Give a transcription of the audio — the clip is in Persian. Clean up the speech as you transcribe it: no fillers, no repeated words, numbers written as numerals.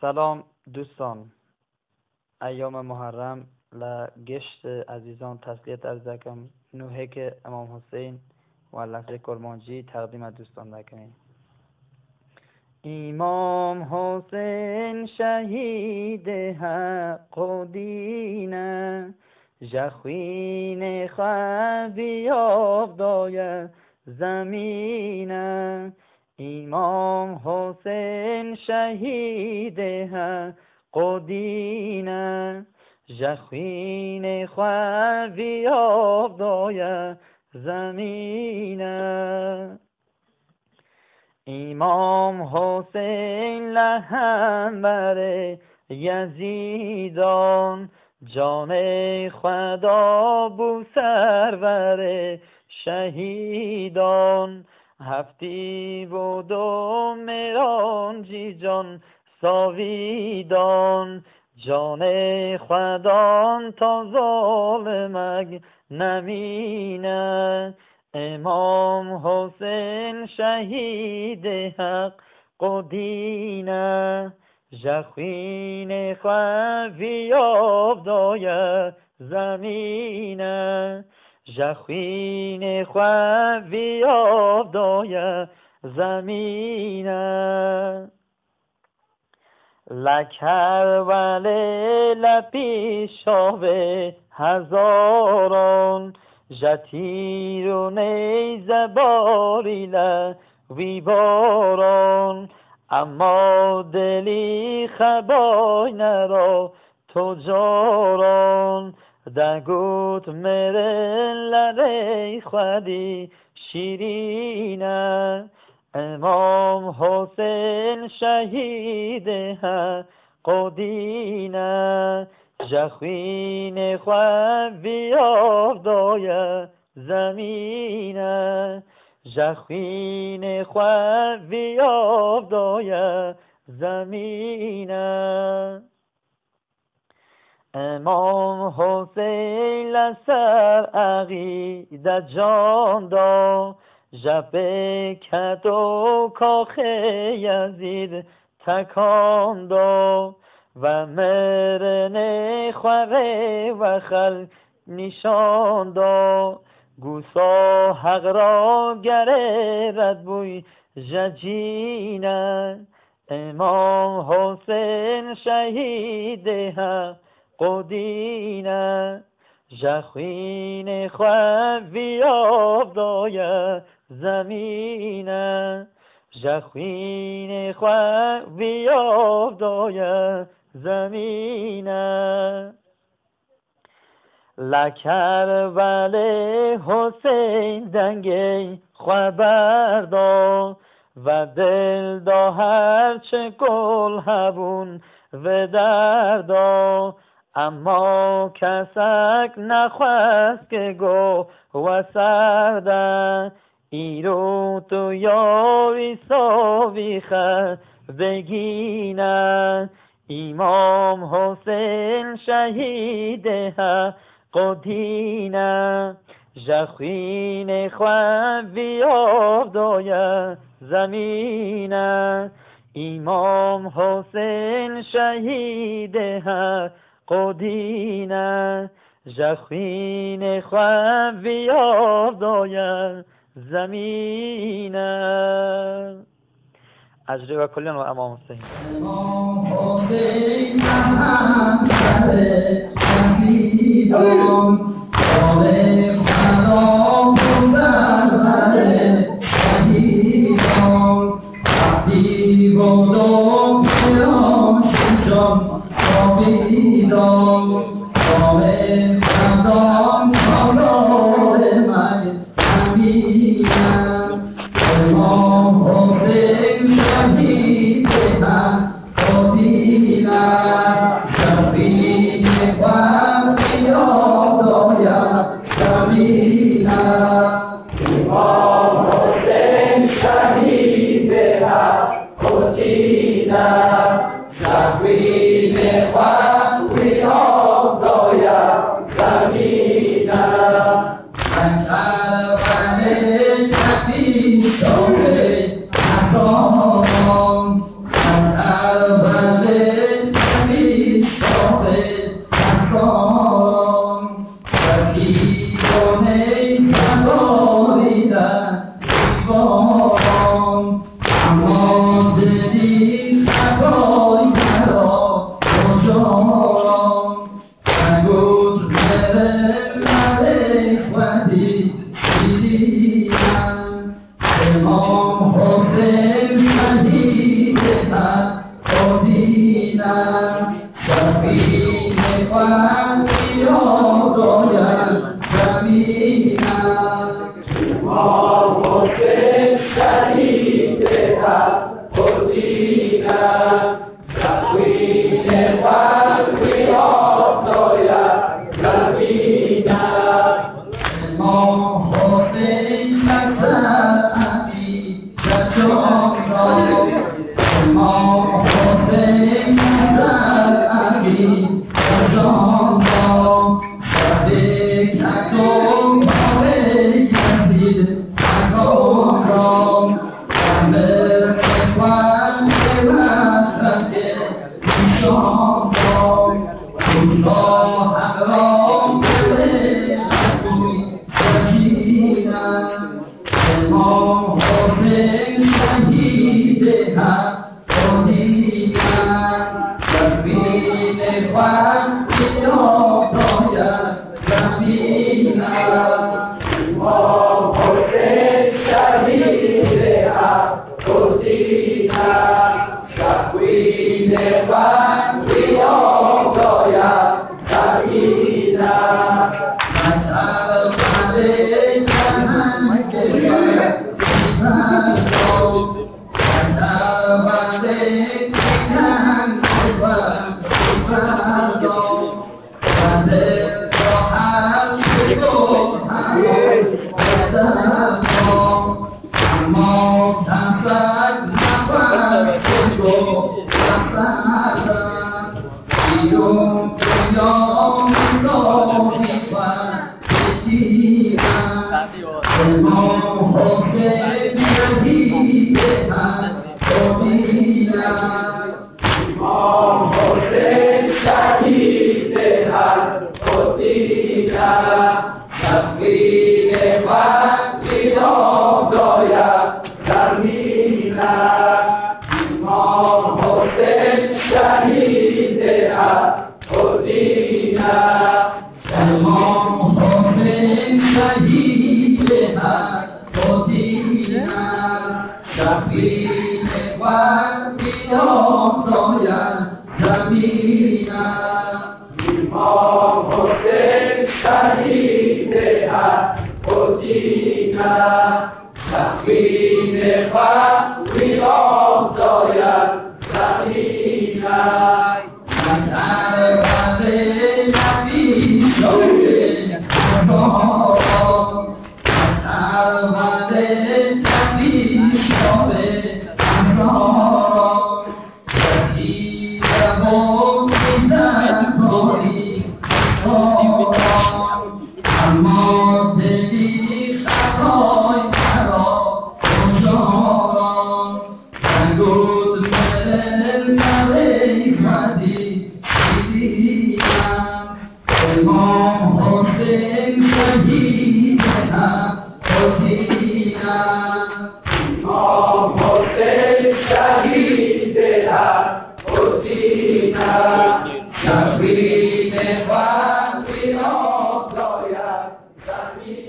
سلام دوستان، ایام محرم لگشت عزیزان تسلیت عرض دکم. نوحه که امام حسین و لفظ کرمانجی تقدیم دوستان دکنیم. امام حسین شهید حق و دینه، جخوین خوابی آبدای زمینه. امام حسین شهید حق و دینه، جخوین خوابی آبدای زمینه. امام حسین لهم بر یزیدان، جان خدا بو سرور شهیدان. هفتی بود و میرانجی جان ساویدان، جان خدان تا ظالمک نمینه. امام حسین شهید حق و دینه، جخوین خوابی آبدای زمینه. جخوین خوابی آبدای زمینه. لکر ولی لپیشاوه هزاران، جتیر و نیزه باری لوی باران. اما دلی خبای نرا تو جاران، دگوت مرن لری خودی شیرینه. امام حسین شهید حق و دینه، جخوین خوابی آبدای زمینه. جخوین خوابی آبدای زمینه. امام حسین لسر عقیده جان دا، جبه کد و کاخ یزید تکان دا. و مرن خوره و خلق نشان دا، گوسا حق را گرد بوی ججینه. امام حسین شهید حق و دینه، جخوین خوابی آبدای زمینه. جخوین خوابی آبدای زمینه. لکر ولی حسین دنگی خبر دا، و دل دا هرچه گل هبون و دردا. اما کسک نخواست که گو و سرده، ایرو تو یاوی ساوی خد بگینه. امام حسین شهید حق و دینه، جخوین خوابی آبدای زمینه. امام حسین شهید حق و دینه، جخوین خوابی آبدای زمینه. اجری و کلیان و امام حسین. امام حسین هم کرده شهیدان، جان خدا بزرگ شهیدان. وقتی بود و پیران جان آبیدان، جان خدان کارار من همینم. امام حسین شهید حق و دینه، جخوین خوابی آبدای زمینه. امام حسین شهید حق و دینه، جخوین خوابی آبدای زمینه. لکر ولی لپیشاوه هزاران، لکر ولی Shall we never be lost, Lord?